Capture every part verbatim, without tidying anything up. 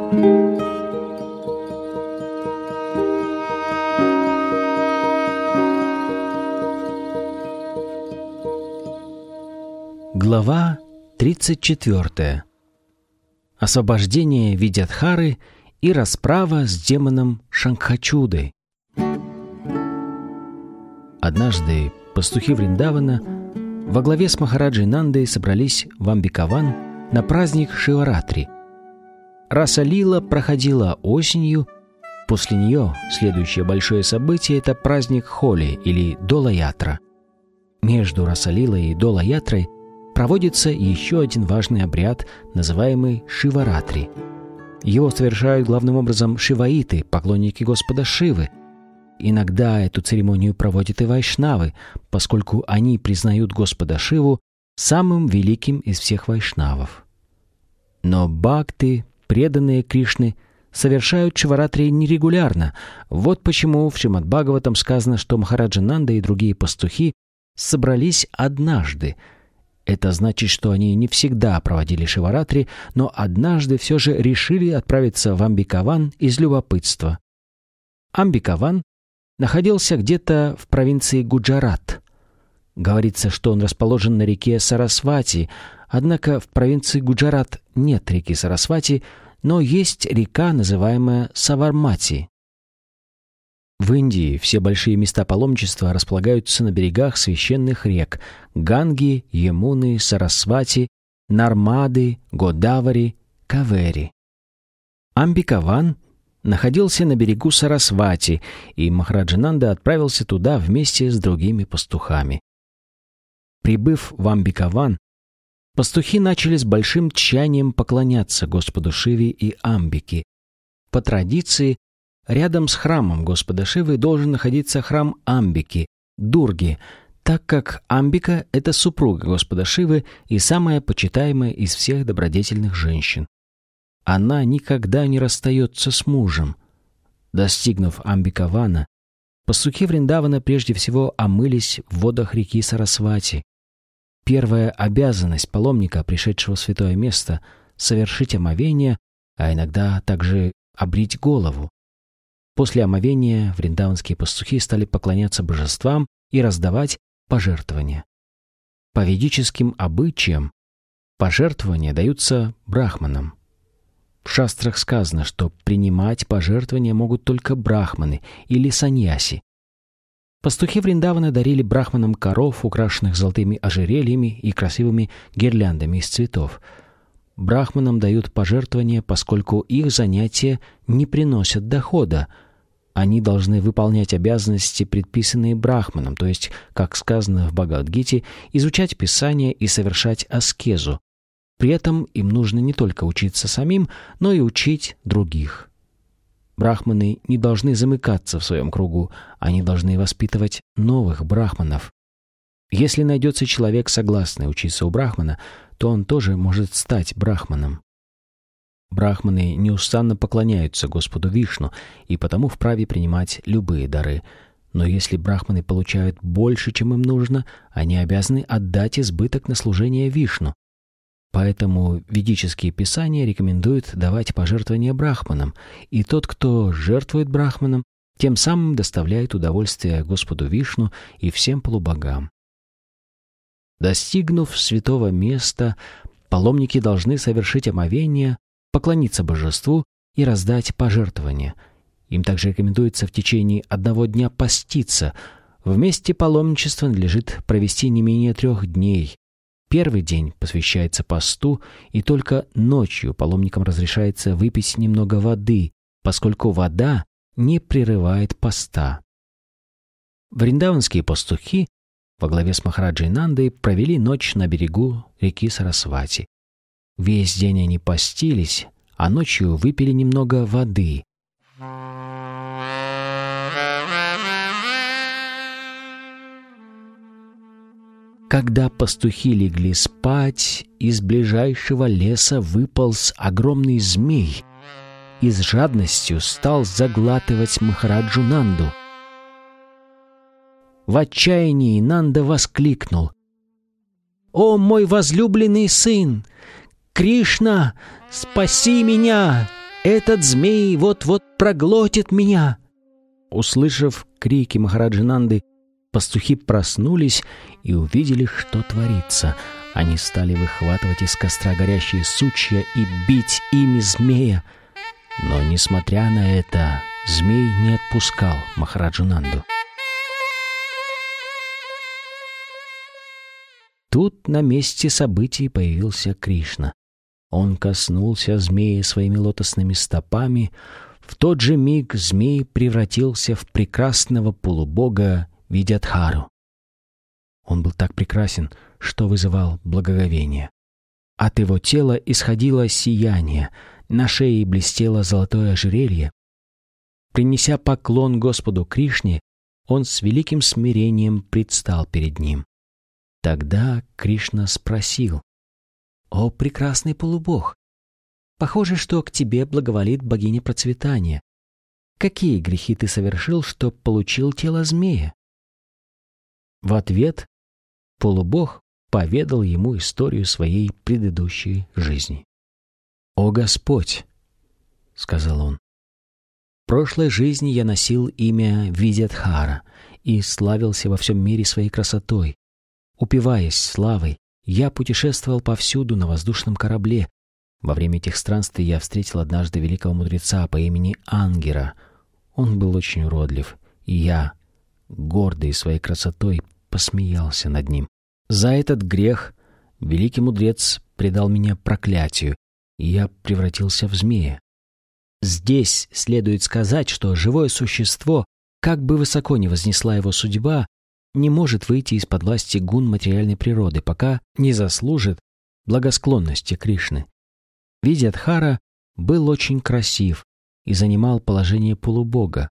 Глава тридцать четвёртая. Освобождение Видьядхары и расправа с демоном Шанкхачудой. Однажды пастухи Вриндавана во главе с Махараджей Нандой собрались в Амбикаван на праздник Шиваратри. Раса-лила проходила осенью. После нее следующее большое событие – это праздник Холи или Дола-ятра. Между Раса-лилой и Дола-ятрой проводится еще один важный обряд, называемый Шиваратри. Его совершают главным образом шиваиты, поклонники Господа Шивы. Иногда эту церемонию проводят и вайшнавы, поскольку они признают Господа Шиву самым великим из всех вайшнавов. Но бхакты, преданные Кришны, совершают Шиваратри нерегулярно. Вот почему в Шримад-Бхагаватам сказано, что Махараджа Нанда и другие пастухи собрались однажды. Это значит, что они не всегда проводили Шиваратри, но однажды все же решили отправиться в Амбикаван из любопытства. Амбикаван находился где-то в провинции Гуджарат. Говорится, что он расположен на реке Сарасвати, однако в провинции Гуджарат нет реки Сарасвати, но есть река, называемая Савармати. В Индии все большие места паломничества располагаются на берегах священных рек Ганги, Ямуны, Сарасвати, Нармады, Годавари, Кавери. Амбикаван находился на берегу Сарасвати, и Махараджа Нанда отправился туда вместе с другими пастухами. Прибыв в Амбикаван, пастухи начали с большим тщанием поклоняться Господу Шиве и Амбике. По традиции, рядом с храмом Господа Шивы должен находиться храм Амбики, Дурги, так как Амбика — это супруга Господа Шивы и самая почитаемая из всех добродетельных женщин. Она никогда не расстается с мужем. Достигнув Амбикавана, пастухи Вриндавана прежде всего омылись в водах реки Сарасвати. Первая обязанность паломника, пришедшего в святое место, — совершить омовение, а иногда также обрить голову. После омовения вриндаванские пастухи стали поклоняться божествам и раздавать пожертвования. По ведическим обычаям пожертвования даются брахманам. В шастрах сказано, что принимать пожертвования могут только брахманы или саньяси. Пастухи Вриндавана дарили брахманам коров, украшенных золотыми ожерельями и красивыми гирляндами из цветов. Брахманам дают пожертвования, поскольку их занятия не приносят дохода. Они должны выполнять обязанности, предписанные брахманам, то есть, как сказано в Бхагавад-гите, изучать Писание и совершать аскезу. При этом им нужно не только учиться самим, но и учить других. Брахманы не должны замыкаться в своем кругу, они должны воспитывать новых брахманов. Если найдется человек, согласный учиться у брахмана, то он тоже может стать брахманом. Брахманы неустанно поклоняются Господу Вишну и потому вправе принимать любые дары. Но если брахманы получают больше, чем им нужно, они обязаны отдать избыток на служение Вишну. Поэтому ведические писания рекомендуют давать пожертвования брахманам, и тот, кто жертвует брахманам, тем самым доставляет удовольствие Господу Вишну и всем полубогам. Достигнув святого места, паломники должны совершить омовение, поклониться божеству и раздать пожертвования. Им также рекомендуется в течение одного дня поститься. В месте паломничества надлежит провести не менее трех дней. Первый день посвящается посту, и только ночью паломникам разрешается выпить немного воды, поскольку вода не прерывает поста. Вриндаванские пастухи во главе с Махараджей Нандой провели ночь на берегу реки Сарасвати. Весь день они постились, а ночью выпили немного воды. Когда пастухи легли спать, из ближайшего леса выполз огромный змей и с жадностью стал заглатывать Махараджу Нанду. В отчаянии Нанда воскликнул: «О, мой возлюбленный сын! Кришна, спаси меня! Этот змей вот-вот проглотит меня!» Услышав крики Махараджи Нанды, пастухи проснулись и увидели, что творится. Они стали выхватывать из костра горящие сучья и бить ими змея. Но, несмотря на это, змей не отпускал Махараджу Нанду. Тут на месте событий появился Кришна. Он коснулся змея своими лотосными стопами. В тот же миг змей превратился в прекрасного полубога Видьядхару. Он был так прекрасен, что вызывал благоговение. От его тела исходило сияние, на шее блестело золотое ожерелье. Принеся поклон Господу Кришне, он с великим смирением предстал перед ним. Тогда Кришна спросил: «О, прекрасный полубог, похоже, что к тебе благоволит богиня процветания. Какие грехи ты совершил, что получил тело змея?» В ответ полубог поведал ему историю своей предыдущей жизни. «О Господь!» — сказал он. «В прошлой жизни я носил имя Видьядхара и славился во всем мире своей красотой. Упиваясь славой, я путешествовал повсюду на воздушном корабле. Во время этих странствий я встретил однажды великого мудреца по имени Ангира. Он был очень уродлив, и я, гордый своей красотой, посмеялся над ним. За этот грех великий мудрец предал меня проклятию, и я превратился в змея. Здесь следует сказать, что живое существо, как бы высоко ни вознесла его судьба, не может выйти из-под власти гун материальной природы, пока не заслужит благосклонности Кришны. Видьядхара был очень красив и занимал положение полубога.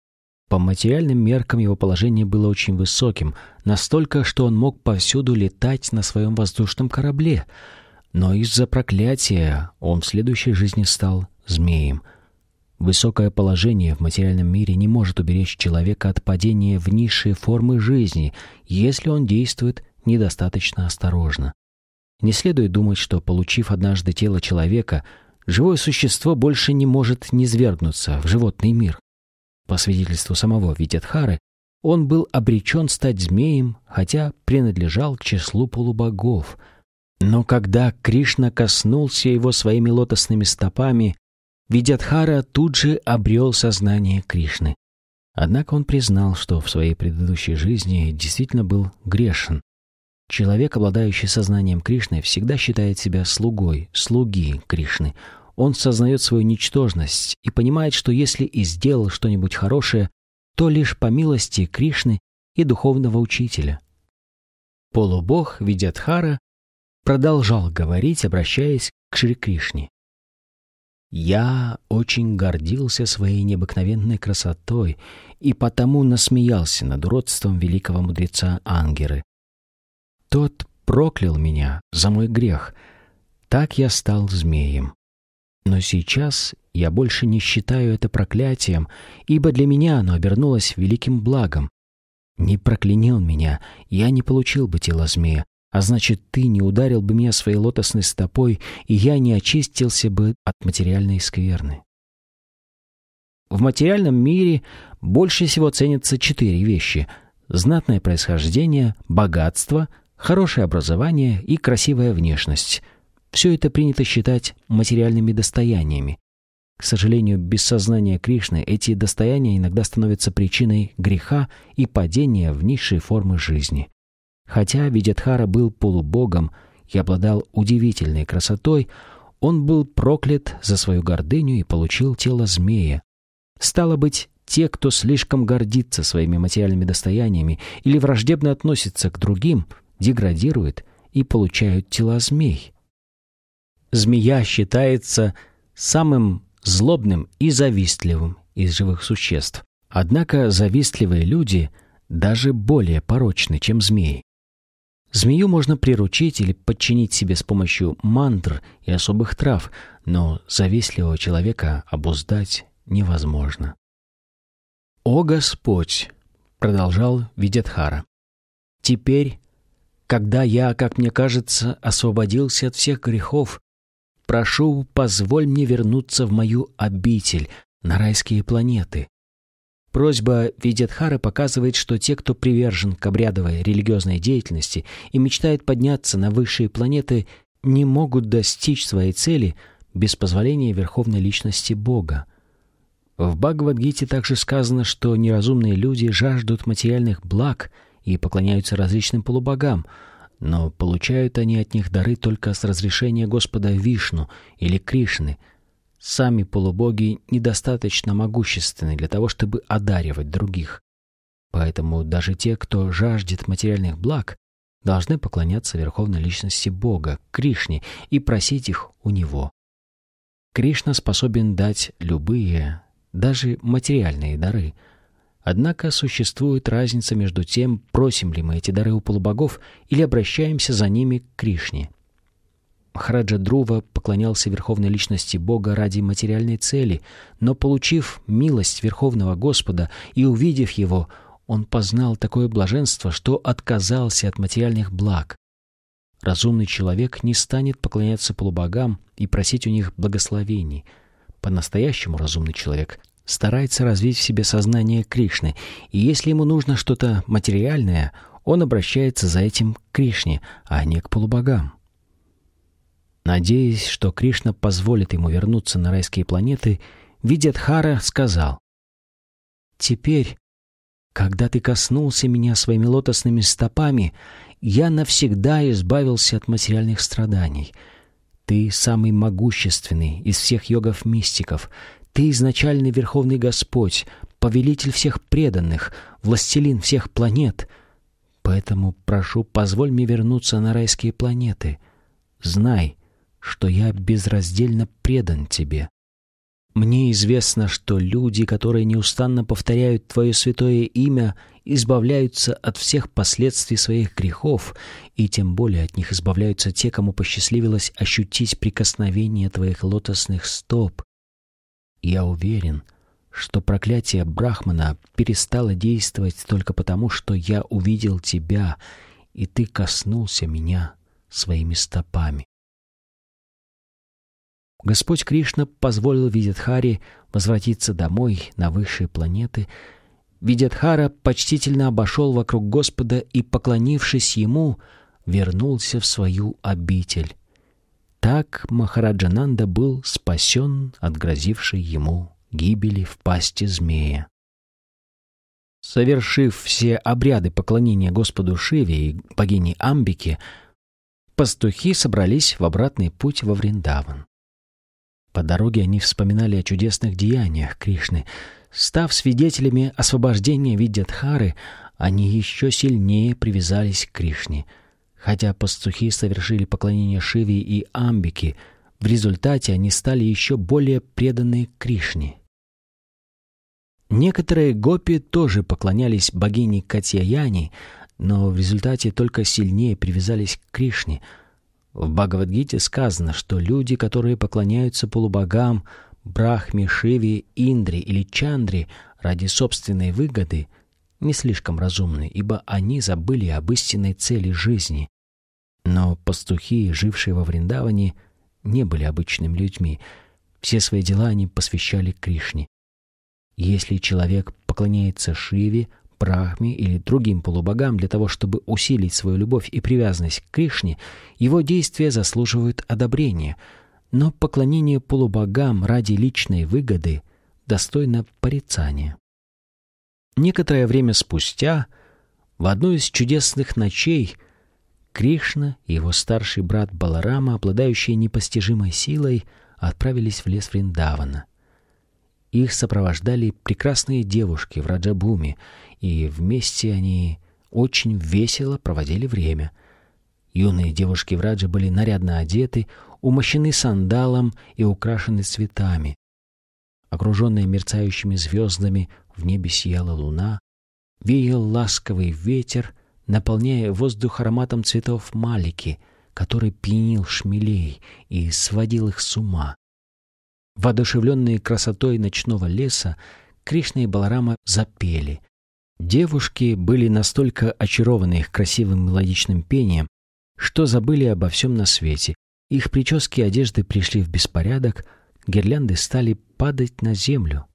По материальным меркам его положение было очень высоким, настолько, что он мог повсюду летать на своем воздушном корабле. Но из-за проклятия он в следующей жизни стал змеем. Высокое положение в материальном мире не может уберечь человека от падения в низшие формы жизни, если он действует недостаточно осторожно. Не следует думать, что, получив однажды тело человека, живое существо больше не может низвергнуться в животный мир. По свидетельству самого Видьядхары, он был обречен стать змеем, хотя принадлежал к числу полубогов. Но когда Кришна коснулся его своими лотосными стопами, Видьядхара тут же обрел сознание Кришны. Однако он признал, что в своей предыдущей жизни действительно был грешен. Человек, обладающий сознанием Кришны, всегда считает себя слугой, слуги Кришны. Он сознает свою ничтожность и понимает, что если и сделал что-нибудь хорошее, то лишь по милости Кришны и духовного учителя. Полубог Видьядхара продолжал говорить, обращаясь к Шри Кришне. «Я очень гордился своей необыкновенной красотой и потому насмеялся над уродством великого мудреца Ангиры. Тот проклял меня за мой грех. Так я стал змеем. Но сейчас я больше не считаю это проклятием, ибо для меня оно обернулось великим благом. Не прокляни он меня, я не получил бы тело змея, а значит, ты не ударил бы меня своей лотосной стопой, и я не очистился бы от материальной скверны». В материальном мире больше всего ценятся четыре вещи: знатное происхождение, богатство, хорошее образование и красивая внешность. Все это принято считать материальными достояниями. К сожалению, без сознания Кришны эти достояния иногда становятся причиной греха и падения в низшие формы жизни. Хотя Видьядхара был полубогом и обладал удивительной красотой, он был проклят за свою гордыню и получил тело змея. Стало быть, те, кто слишком гордится своими материальными достояниями или враждебно относится к другим, деградируют и получают тела змей. Змея считается самым злобным и завистливым из живых существ. Однако завистливые люди даже более порочны, чем змеи. Змею можно приручить или подчинить себе с помощью мантр и особых трав, но завистливого человека обуздать невозможно. «О Господь!» — продолжал Видьядхара. «Теперь, когда я, как мне кажется, освободился от всех грехов, прошу, позволь мне вернуться в мою обитель, на райские планеты». Просьба Видьядхары показывает, что те, кто привержен к обрядовой религиозной деятельности и мечтает подняться на высшие планеты, не могут достичь своей цели без позволения Верховной Личности Бога. В Бхагавад-гите также сказано, что неразумные люди жаждут материальных благ и поклоняются различным полубогам, но получают они от них дары только с разрешения Господа Вишну или Кришны. Сами полубоги недостаточно могущественны для того, чтобы одаривать других. Поэтому даже те, кто жаждет материальных благ, должны поклоняться Верховной Личности Бога, Кришне, и просить их у Него. Кришна способен дать любые, даже материальные дары. Однако существует разница между тем, просим ли мы эти дары у полубогов или обращаемся за ними к Кришне. Махараджа Друва поклонялся Верховной Личности Бога ради материальной цели, но, получив милость Верховного Господа и увидев Его, он познал такое блаженство, что отказался от материальных благ. Разумный человек не станет поклоняться полубогам и просить у них благословений. По-настоящему разумный человек старается развить в себе сознание Кришны, и если ему нужно что-то материальное, он обращается за этим к Кришне, а не к полубогам. Надеясь, что Кришна позволит ему вернуться на райские планеты, Видьядхара сказал: «Теперь, когда ты коснулся меня своими лотосными стопами, я навсегда избавился от материальных страданий. Ты самый могущественный из всех йогов-мистиков. Ты изначальный Верховный Господь, повелитель всех преданных, властелин всех планет. Поэтому прошу, позволь мне вернуться на райские планеты. Знай, что я безраздельно предан тебе. Мне известно, что люди, которые неустанно повторяют Твое святое имя, избавляются от всех последствий своих грехов, и тем более от них избавляются те, кому посчастливилось ощутить прикосновение Твоих лотосных стоп. Я уверен, что проклятие Брахмана перестало действовать только потому, что я увидел Тебя, и Ты коснулся меня своими стопами». Господь Кришна позволил Видьядхаре возвратиться домой на высшие планеты. Видьядхара почтительно обошел вокруг Господа и, поклонившись Ему, вернулся в свою обитель. Так Махараджананда был спасен от грозившей ему гибели в пасти змея. Совершив все обряды поклонения Господу Шиве и богине Амбике, пастухи собрались в обратный путь во Вриндаван. По дороге они вспоминали о чудесных деяниях Кришны. Став свидетелями освобождения Видьядхары, они еще сильнее привязались к Кришне. Хотя пастухи совершили поклонение Шиве и Амбике, в результате они стали еще более преданы Кришне. Некоторые гопи тоже поклонялись богине Катьяяни, но в результате только сильнее привязались к Кришне. В Бхагавад-гите сказано, что люди, которые поклоняются полубогам, Брахме, Шиве, Индре или Чандре ради собственной выгоды, не слишком разумны, ибо они забыли об истинной цели жизни. Но пастухи, жившие во Вриндаване, не были обычными людьми. Все свои дела они посвящали Кришне. Если человек поклоняется Шиве, Брахме или другим полубогам для того, чтобы усилить свою любовь и привязанность к Кришне, его действия заслуживают одобрения. Но поклонение полубогам ради личной выгоды достойно порицания. Некоторое время спустя, в одну из чудесных ночей, Кришна и его старший брат Баларама, обладающие непостижимой силой, отправились в лес Вриндавана. Их сопровождали прекрасные девушки в Раджабхуми, и вместе они очень весело проводили время. Юные девушки в Раджа были нарядно одеты, умощены сандалом и украшены цветами. Окруженная мерцающими звездами, в небе сияла луна, веял ласковый ветер, наполняя воздух ароматом цветов малики, который пьянил шмелей и сводил их с ума. Воодушевленные красотой ночного леса, Кришна и Баларама запели. Девушки были настолько очарованы их красивым мелодичным пением, что забыли обо всем на свете Их прически и одежды пришли в беспорядок, гирлянды стали падать на землю.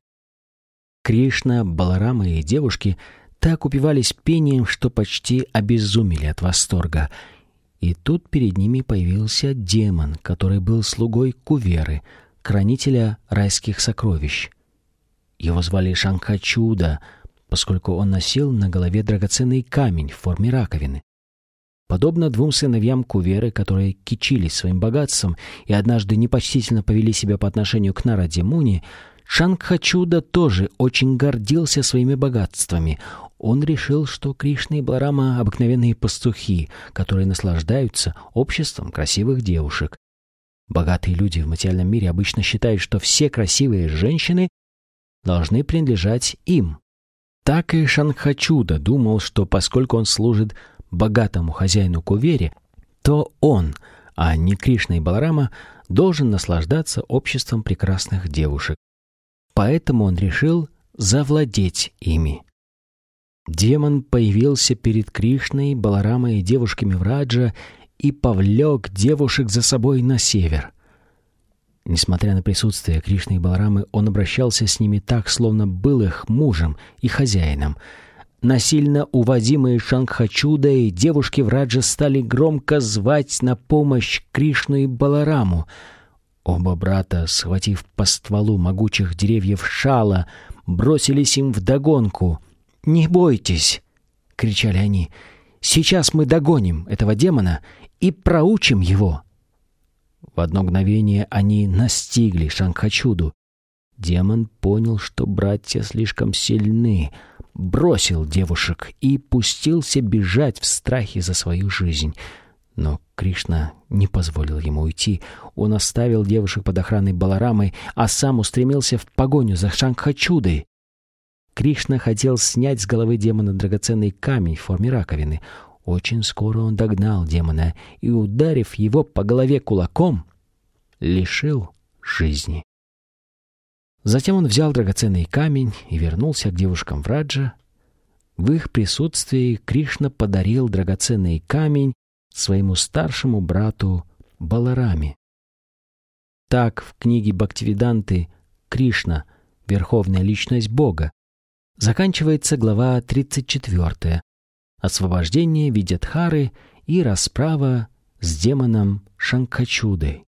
Кришна, Баларама и девушки так упивались пением, что почти обезумели от восторга. И тут перед ними появился демон, который был слугой Куверы, хранителя райских сокровищ. Его звали Шанхачуда, поскольку он носил на голове драгоценный камень в форме раковины. Подобно двум сыновьям Куверы, которые кичились своим богатством и однажды непочтительно повели себя по отношению к Нараде-Муни, Шанхачуда тоже очень гордился своими богатствами. Он решил, что Кришна и Баларама — обыкновенные пастухи, которые наслаждаются обществом красивых девушек. Богатые люди в материальном мире обычно считают, что все красивые женщины должны принадлежать им. Так и Шанхачуда думал, что поскольку он служит богатому хозяину Кувере, то он, а не Кришна и Баларама, должен наслаждаться обществом прекрасных девушек. Поэтому он решил завладеть ими. Демон появился перед Кришной, Баларамой и девушками Враджа и повлек девушек за собой на север. Несмотря на присутствие Кришны и Баларамы, он обращался с ними так, словно был их мужем и хозяином. Насильно уводимые Шанхачудой, девушки Враджа стали громко звать на помощь Кришну и Балараму. Оба брата, схватив по стволу могучих деревьев шала, бросились им вдогонку. «Не бойтесь!» — кричали они. «Сейчас мы догоним этого демона и проучим его!» В одно мгновение они настигли Шанхачуду. Демон понял, что братья слишком сильны, бросил девушек и пустился бежать в страхе за свою жизнь. Но Кришна не позволил ему уйти. Он оставил девушек под охраной Баларамы, а сам устремился в погоню за Шанхачудой. Кришна хотел снять с головы демона драгоценный камень в форме раковины. Очень скоро он догнал демона и, ударив его по голове кулаком, лишил жизни. Затем он взял драгоценный камень и вернулся к девушкам Враджа. В их присутствии Кришна подарил драгоценный камень своему старшему брату Балараме. Так в книге Бхактивиданты «Кришна. Верховная личность Бога» заканчивается глава тридцать четвёртая «Освобождение Видьядхары и расправа с демоном Шанхачудой».